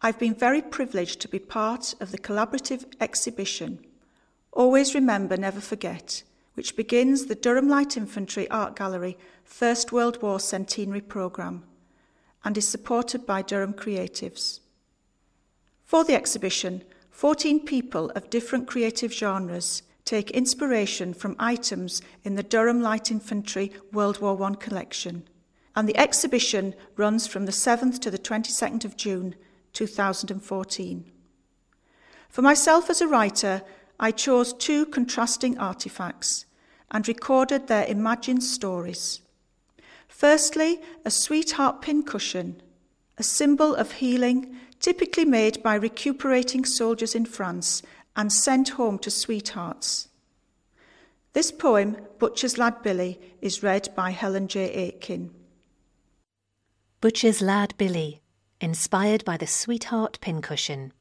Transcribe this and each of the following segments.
I've been very privileged to be part of the collaborative exhibition, Always Remember, Never Forget, which begins the Durham Light Infantry Art Gallery First World War Centenary Programme and is supported by Durham Creatives. For the exhibition, 14 people of different creative genres take inspiration from items in the Durham Light Infantry World War I collection, and the exhibition runs from the 7th to the 22nd of June 2014. For myself as a writer, I chose 2 contrasting artefacts and recorded their imagined stories. Firstly, a sweetheart pincushion, a symbol of healing typically made by recuperating soldiers in France and sent home to sweethearts. This poem, Butcher's Lad Billy, is read by Helen J. Aitken. Butcher's Lad Billy, inspired by the sweetheart pincushion.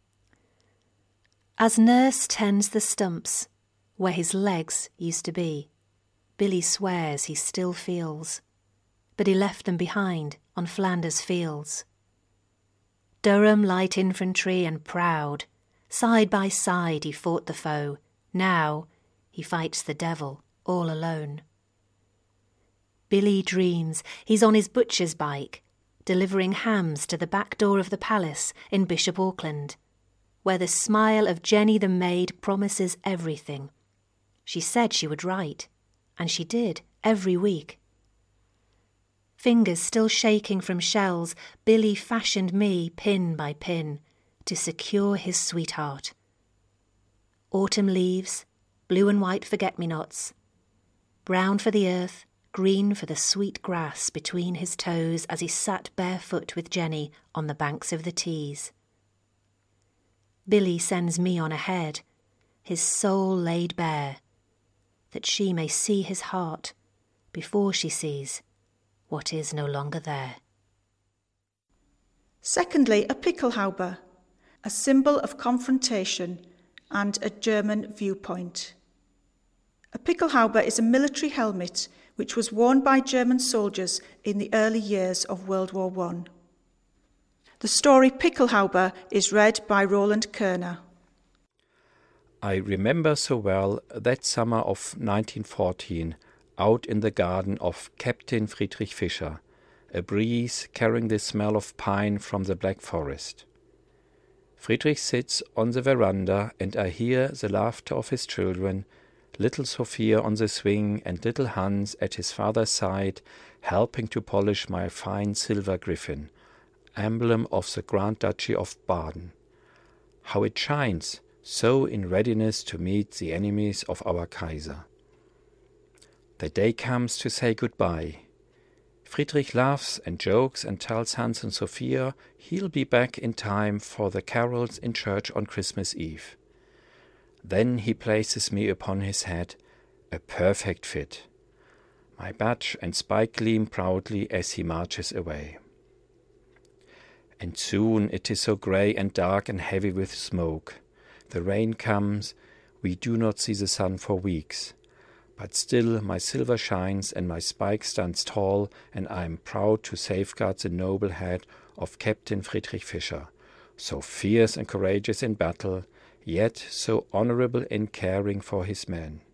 As nurse tends the stumps, where his legs used to be, Billy swears he still feels, but he left them behind on Flanders fields. Durham Light Infantry and proud, side by side he fought the foe, now he fights the devil all alone. Billy dreams he's on his butcher's bike, delivering hams to the back door of the palace in Bishop Auckland, where the smile of Jenny the maid promises everything. She said she would write, and she did every week. Fingers still shaking from shells, Billy fashioned me pin by pin to secure his sweetheart. Autumn leaves, blue and white forget-me-nots, brown for the earth, green for the sweet grass between his toes as he sat barefoot with Jenny on the banks of the Tees. Billy sends me on ahead, his soul laid bare, that she may see his heart before she sees what is no longer there. Secondly, a Pickelhaube, a symbol of confrontation and a German viewpoint. A Pickelhaube is a military helmet which was worn by German soldiers in the early years of World War I. The story Pickelhaube is read by Roland Kerner. I remember so well that summer of 1914, out in the garden of Captain Friedrich Fischer, a breeze carrying the smell of pine from the Black Forest. Friedrich sits on the veranda, and I hear the laughter of his children, little Sophia on the swing and little Hans at his father's side, helping to polish my fine silver griffin, emblem of the Grand Duchy of Baden. How it shines, so in readiness to meet the enemies of our Kaiser. The day comes to say goodbye. Friedrich laughs and jokes and tells Hans and Sophia he'll be back in time for the carols in church on Christmas Eve. Then he places me upon his head, a perfect fit. My badge and spike gleam proudly as he marches away. And soon it is so grey and dark and heavy with smoke. The rain comes, we do not see the sun for weeks. But still my silver shines and my spike stands tall, and I am proud to safeguard the noble head of Captain Friedrich Fischer, so fierce and courageous in battle, yet so honourable in caring for his men.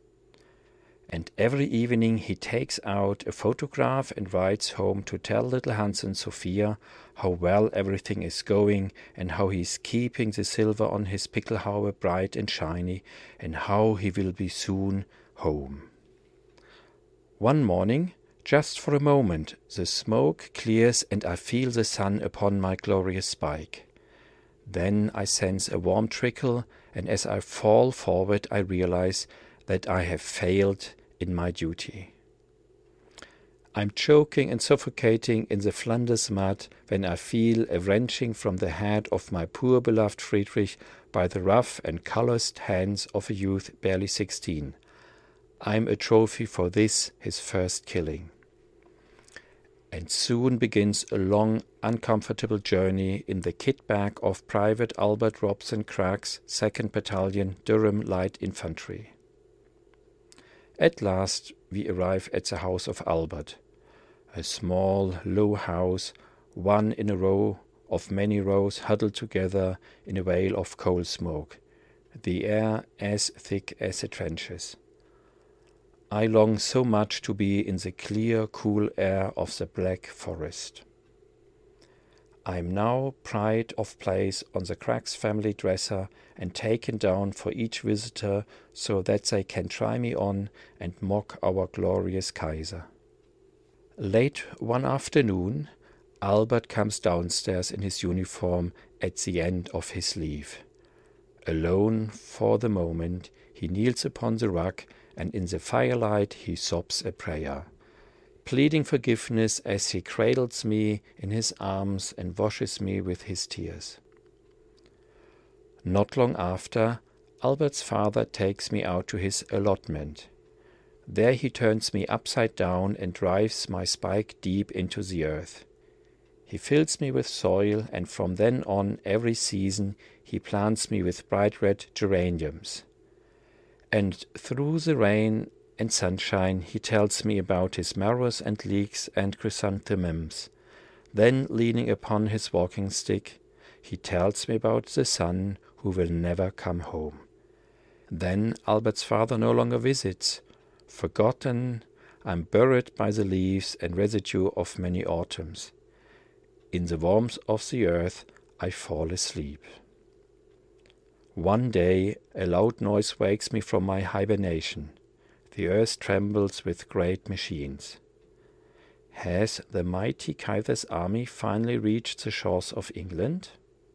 And every evening he takes out a photograph and rides home to tell little Hans and Sophia how well everything is going, and how he is keeping the silver on his Pickelhaube bright and shiny, and how he will be soon home. One morning, just for a moment, the smoke clears and I feel the sun upon my glorious spike. Then I sense a warm trickle, and as I fall forward I realize that I have failed in my duty. I'm choking and suffocating in the Flanders mud when I feel a wrenching from the head of my poor beloved Friedrich by the rough and calloused hands of a youth barely 16. I'm a trophy for this, his first killing. And soon begins a long, uncomfortable journey in the kit bag of Private Albert Robson Cragg's 2nd Battalion, Durham Light Infantry. At last we arrive at the house of Albert, a small, low house, one in a row of many rows huddled together in a veil of coal smoke, the air as thick as the trenches. I long so much to be in the clear, cool air of the Black Forest. I am now pride of place on the Craggs family dresser and taken down for each visitor so that they can try me on and mock our glorious Kaiser. Late one afternoon, Albert comes downstairs in his uniform at the end of his leave. Alone for the moment, he kneels upon the rug, and in the firelight he sobs a prayer, pleading forgiveness as he cradles me in his arms and washes me with his tears. Not long after, Albert's father takes me out to his allotment. There he turns me upside down and drives my spike deep into the earth. He fills me with soil, and from then on every season he plants me with bright red geraniums. And through the rain and sunshine he tells me about his marrows and leeks and chrysanthemums. Then, leaning upon his walking stick, he tells me about the son who will never come home. Then Albert's father no longer visits. Forgotten, I'm buried by the leaves and residue of many autumns. In the warmth of the earth I fall asleep. One day a loud noise wakes me from my hibernation. The earth trembles with great machines. Has the mighty Kaiser's army finally reached the shores of England?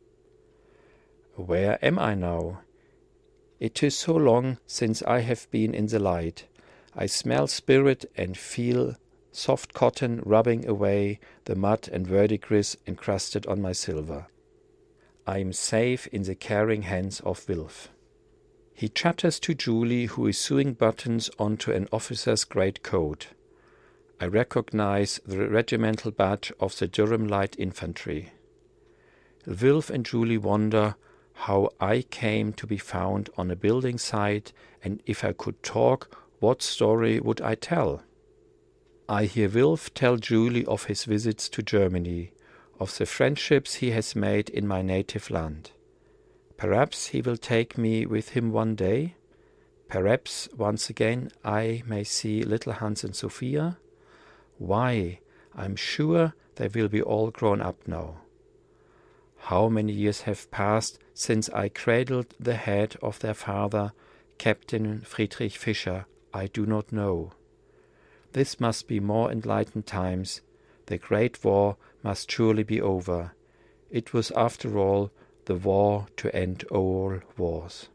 Where am I now? It is so long since I have been in the light. I smell spirit and feel soft cotton rubbing away the mud and verdigris encrusted on my silver. I am safe in the caring hands of Wilf. He chatters to Julie, who is sewing buttons onto an officer's greatcoat. I recognize the regimental badge of the Durham Light Infantry. Wilf and Julie wonder how I came to be found on a building site, and if I could talk, what story would I tell? I hear Wilf tell Julie of his visits to Germany, of the friendships he has made in my native land. Perhaps he will take me with him one day. Perhaps once again I may see little Hans and Sophia. Why, I'm sure they will be all grown up now. How many years have passed since I cradled the head of their father, Captain Friedrich Fischer, I do not know. This must be more enlightened times. The Great War must surely be over. It was, after all, the war to end all wars.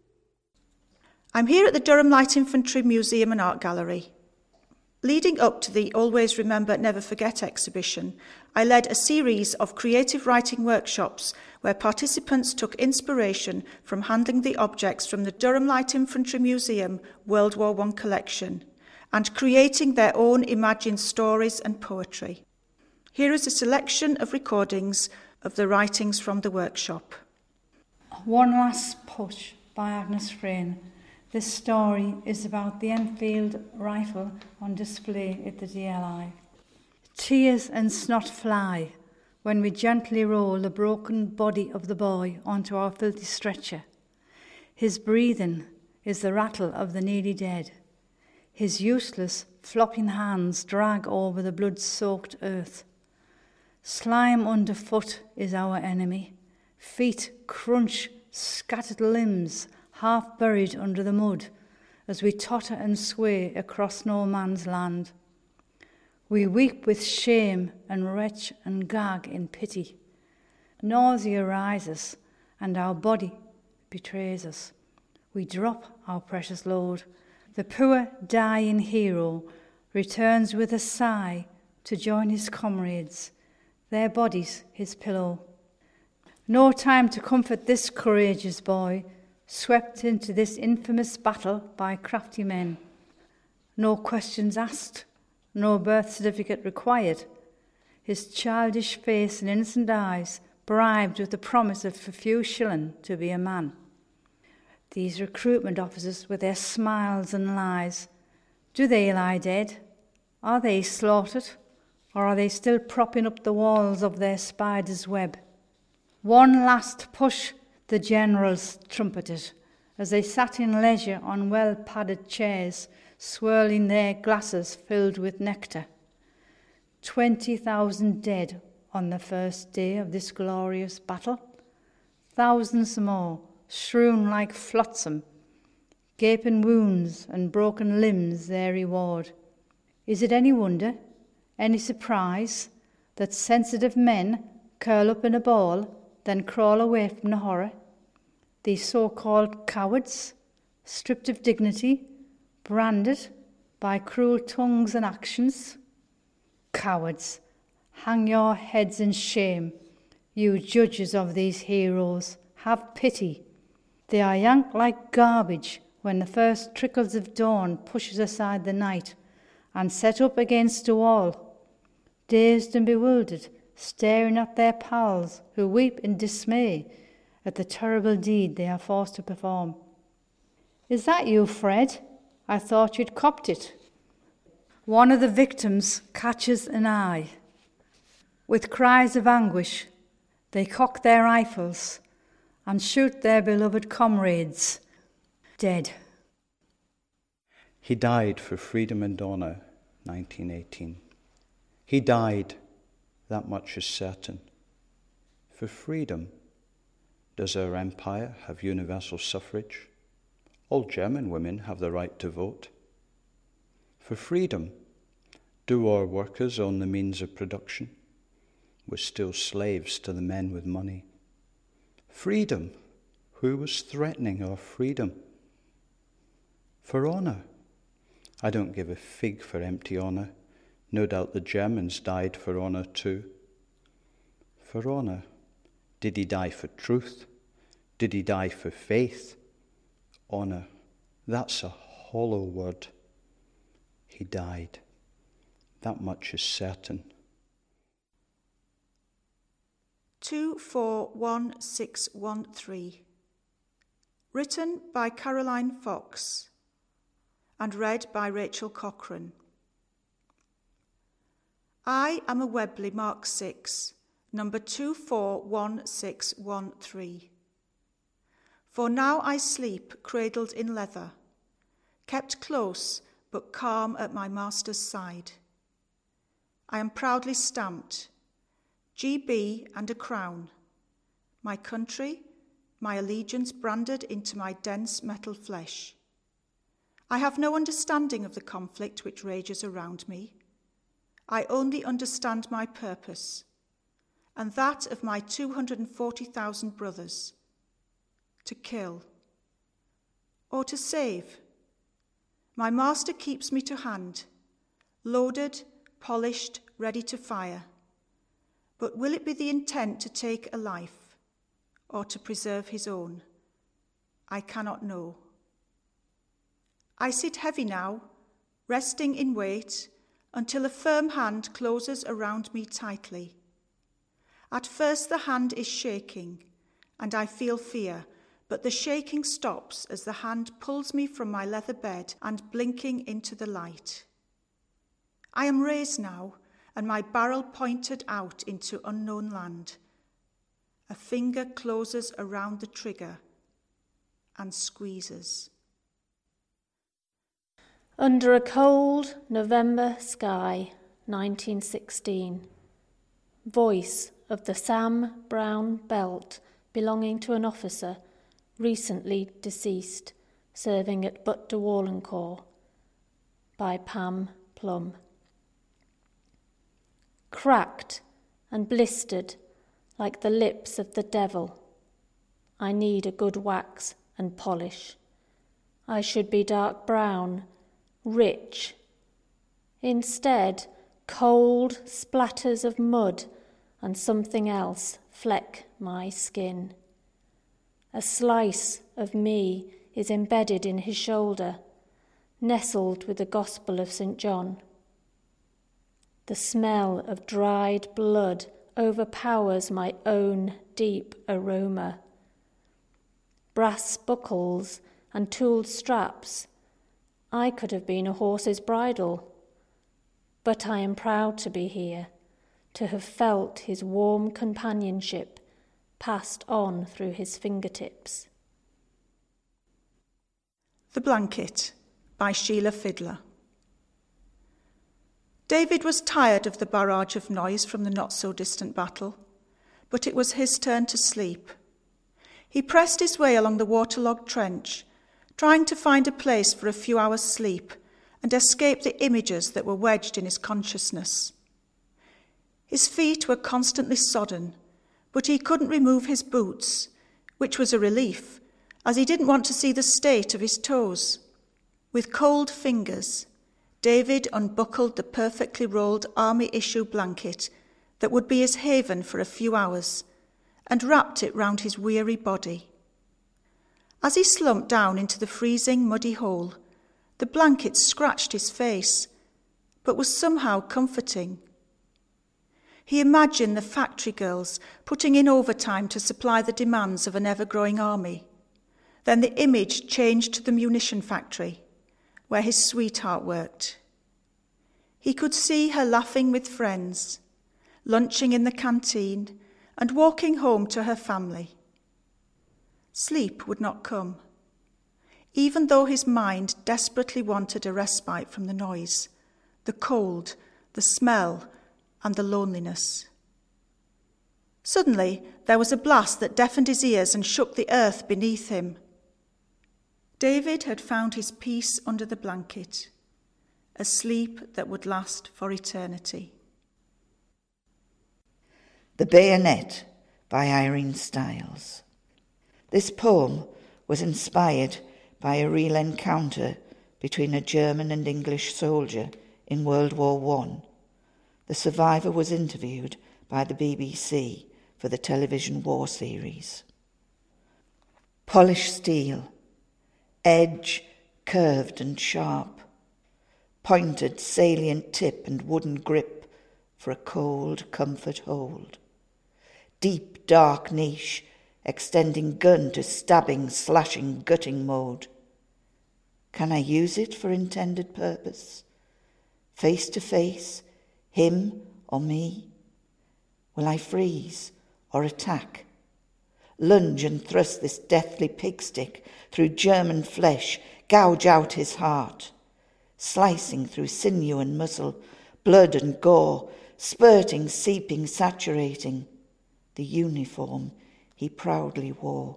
I'm here at the Durham Light Infantry Museum and Art Gallery. Leading up to the Always Remember, Never Forget exhibition, I led a series of creative writing workshops where participants took inspiration from handling the objects from the Durham Light Infantry Museum World War I collection and creating their own imagined stories and poetry. Here is a selection of recordings of the writings from the workshop. One Last Push by Agnes Frayne. This story is about the Enfield rifle on display at the DLI. Tears and snot fly when we gently roll the broken body of the boy onto our filthy stretcher. His breathing is the rattle of the nearly dead. His useless, flopping hands drag over the blood-soaked earth. Slime underfoot is our enemy. Feet crunch scattered limbs, half buried under the mud, as we totter and sway across no man's land. We weep with shame and retch and gag in pity. Nausea rises, and our body betrays us. We drop our precious load. The poor dying hero returns with a sigh to join his comrades, their bodies his pillow. No time to comfort this courageous boy, swept into this infamous battle by crafty men. No questions asked, no birth certificate required. His childish face and innocent eyes bribed with the promise of a few shillings to be a man. These recruitment officers with their smiles and lies, do they lie dead? Are they slaughtered? Or are they still propping up the walls of their spider's web? One last push, the generals trumpeted, as they sat in leisure on well-padded chairs, swirling their glasses filled with nectar. 20,000 dead on the first day of this glorious battle. Thousands more, strewn like flotsam, gaping wounds and broken limbs their reward. Is it any wonder, any surprise, that sensitive men curl up in a ball, then crawl away from the horror? These so-called cowards, stripped of dignity, branded by cruel tongues and actions. Cowards, hang your heads in shame, you judges of these heroes, have pity. They are yanked like garbage when the first trickles of dawn pushes aside the night, and set up against a wall, dazed and bewildered, staring at their pals who weep in dismay at the terrible deed they are forced to perform. Is that you, Fred? I thought you'd copped it. One of the victims catches an eye. With cries of anguish, they cock their rifles and shoot their beloved comrades dead. He died for freedom and honour, 1918. He died, that much is certain. For freedom, does our empire have universal suffrage? All German women have the right to vote. For freedom, do our workers own the means of production? We're still slaves to the men with money. Freedom, who was threatening our freedom? For honour, I don't give a fig for empty honour. No doubt the Germans died for honour too. For honour, did he die for truth? Did he die for faith? Honour, that's a hollow word. He died. That much is certain. 241613. Written by Caroline Fox and read by Rachel Cochrane. I am a Webley Mark 6, number 241613. For now I sleep cradled in leather, kept close but calm at my master's side. I am proudly stamped, GB and a crown, my country, my allegiance branded into my dense metal flesh. I have no understanding of the conflict which rages around me. I only understand my purpose, and that of my 240,000 brothers, to kill or to save. My master keeps me to hand, loaded, polished, ready to fire. But will it be the intent to take a life or to preserve his own? I cannot know. I sit heavy now, resting in wait until a firm hand closes around me tightly. At first the hand is shaking, and I feel fear, but the shaking stops as the hand pulls me from my leather bed and blinking into the light. I am raised now, and my barrel pointed out into unknown land. A finger closes around the trigger and squeezes. Under a cold November sky, 1916. Voice of the Sam Brown belt belonging to an officer recently deceased, serving at Butte de Wallencourt, by Pam Plum. Cracked and blistered like the lips of the devil. I need a good wax and polish. I should be dark brown, rich. Instead, cold splatters of mud and something else fleck my skin. A slice of me is embedded in his shoulder, nestled with the Gospel of St. John. The smell of dried blood overpowers my own deep aroma. Brass buckles and tooled straps. I could have been a horse's bridle. But I am proud to be here, to have felt his warm companionship passed on through his fingertips. The Blanket by Sheila Fiddler. David was tired of the barrage of noise from the not-so-distant battle, but it was his turn to sleep. He pressed his way along the waterlogged trench, trying to find a place for a few hours' sleep and escape the images that were wedged in his consciousness. His feet were constantly sodden, but he couldn't remove his boots, which was a relief, as he didn't want to see the state of his toes. With cold fingers, David unbuckled the perfectly rolled army-issue blanket that would be his haven for a few hours and wrapped it round his weary body. As he slumped down into the freezing, muddy hole, the blanket scratched his face, but was somehow comforting. He imagined the factory girls putting in overtime to supply the demands of an ever-growing army. Then the image changed to the munition factory, where his sweetheart worked. He could see her laughing with friends, lunching in the canteen, and walking home to her family. Sleep would not come, even though his mind desperately wanted a respite from the noise, the cold, the smell, and the loneliness. Suddenly, there was a blast that deafened his ears and shook the earth beneath him. David had found his peace under the blanket, a sleep that would last for eternity. The Bayonet by Irene Stiles. This poem was inspired by a real encounter between a German and English soldier in World War I. The survivor was interviewed by the BBC for the television war series. Polished steel, edge curved and sharp, pointed salient tip and wooden grip for a cold comfort hold. Deep dark niche, extending gun to stabbing, slashing, gutting mode. Can I use it for intended purpose? Face to face, him or me? Will I freeze or attack? Lunge and thrust this deathly pigstick through German flesh, gouge out his heart, slicing through sinew and muscle, blood and gore, spurting, seeping, saturating the uniform he proudly wore.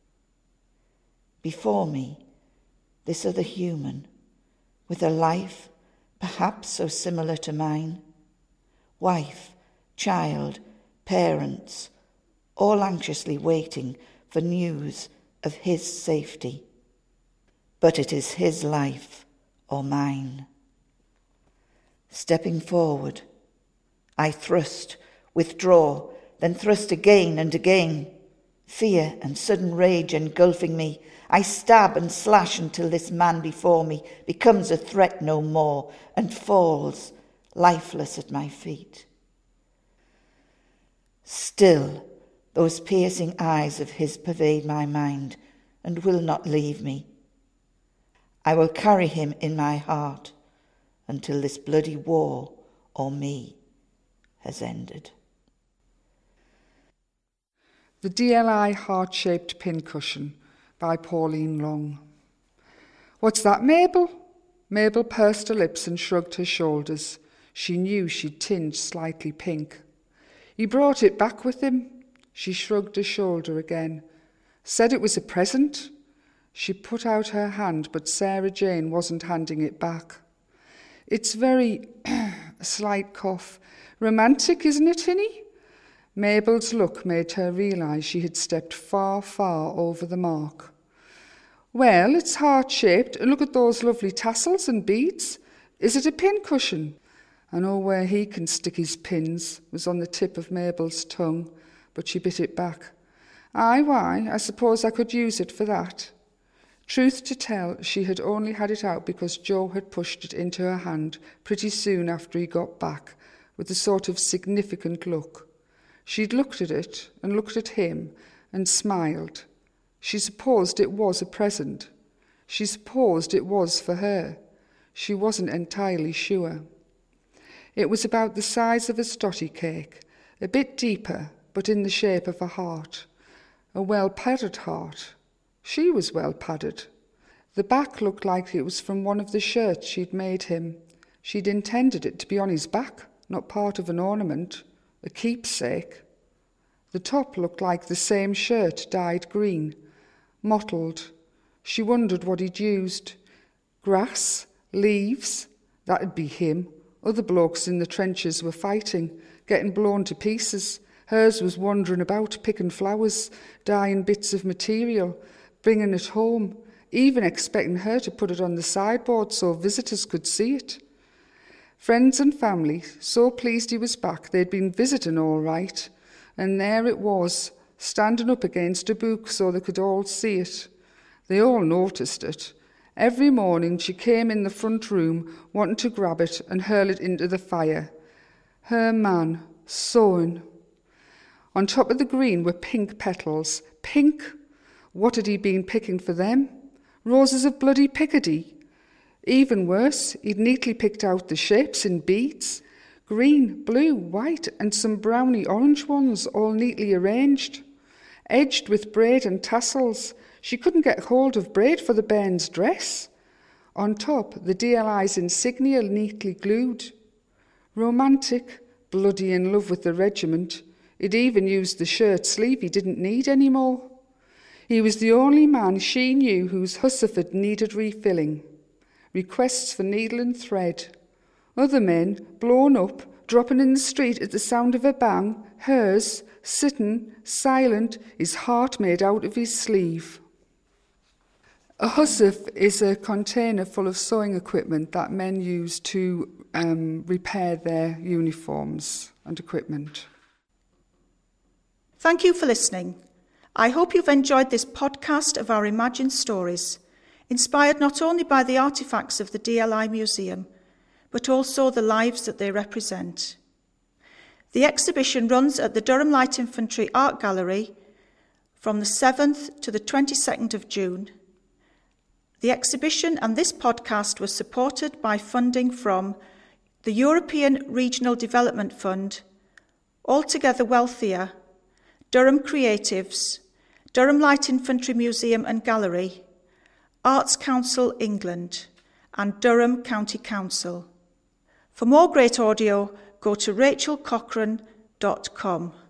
Before me, this other human, with a life perhaps so similar to mine, wife, child, parents, all anxiously waiting for news of his safety. But it is his life or mine. Stepping forward, I thrust, withdraw, then thrust again and again. Fear and sudden rage engulfing me, I stab and slash until this man before me becomes a threat no more and falls lifeless at my feet. Still, those piercing eyes of his pervade my mind and will not leave me. I will carry him in my heart until this bloody war or me has ended. The DLI Heart-Shaped Pincushion by Pauline Long. What's that, Mabel? Mabel pursed her lips and shrugged her shoulders. She knew she'd tinged slightly pink. He brought it back with him. She shrugged her shoulder again. Said it was a present. She put out her hand, but Sarah Jane wasn't handing it back. It's very, a slight cough, romantic, isn't it, Hinny? Mabel's look made her realise she had stepped far, far over the mark. Well, it's heart-shaped, and look at those lovely tassels and beads. Is it a pincushion? I know where he can stick his pins, was on the tip of Mabel's tongue, but she bit it back. Aye, why, I suppose I could use it for that. Truth to tell, she had only had it out because Joe had pushed it into her hand pretty soon after he got back, with a sort of significant look. She'd looked at it and looked at him and smiled. She supposed it was a present. She supposed it was for her. She wasn't entirely sure. It was about the size of a stotty cake, a bit deeper, but in the shape of a heart, A well-padded heart. She was well-padded. The back looked like it was from one of the shirts she'd made him. She'd intended it to be on his back, not part of an ornament, a keepsake. The top looked like the same shirt dyed green, mottled. She wondered what he'd used. Grass, leaves, that'd be him. Other blokes in the trenches were fighting, getting blown to pieces. Hers was wandering about, picking flowers, dyeing bits of material, bringing it home, even expecting her to put it on the sideboard so visitors could see it. Friends and family, so pleased he was back, they'd been visiting all right, and there it was, standing up against a book so they could all see it. They all noticed it. Every morning she came in the front room, wanting to grab it and hurl it into the fire. Her man, sewing. On top of the green were pink petals. Pink? What had he been picking for them? Roses of bloody Picardy. Even worse, he'd neatly picked out the shapes in beads. Green, blue, white, and some browny orange ones, all neatly arranged. Edged with braid and tassels. She couldn't get hold of braid for the bairn's dress. On top, the DLI's insignia neatly glued. Romantic, bloody in love with the regiment. He'd even used the shirt sleeve he didn't need anymore. He was the only man she knew whose hussiford needed refilling. Requests for needle and thread. Other men, blown up, dropping in the street at the sound of a bang. Hers, sitting, silent, his heart made out of his sleeve. A hussif is a container full of sewing equipment that men use to repair their uniforms and equipment. Thank you for listening. I hope you've enjoyed this podcast of our imagined stories, inspired not only by the artefacts of the DLI Museum, but also the lives that they represent. The exhibition runs at the Durham Light Infantry Art Gallery from the 7th to the 22nd of June. The exhibition and this podcast were supported by funding from the European Regional Development Fund, Altogether Wealthier, Durham Creatives, Durham Light Infantry Museum and Gallery, Arts Council England, and Durham County Council. For more great audio, go to rachelcochrane.com.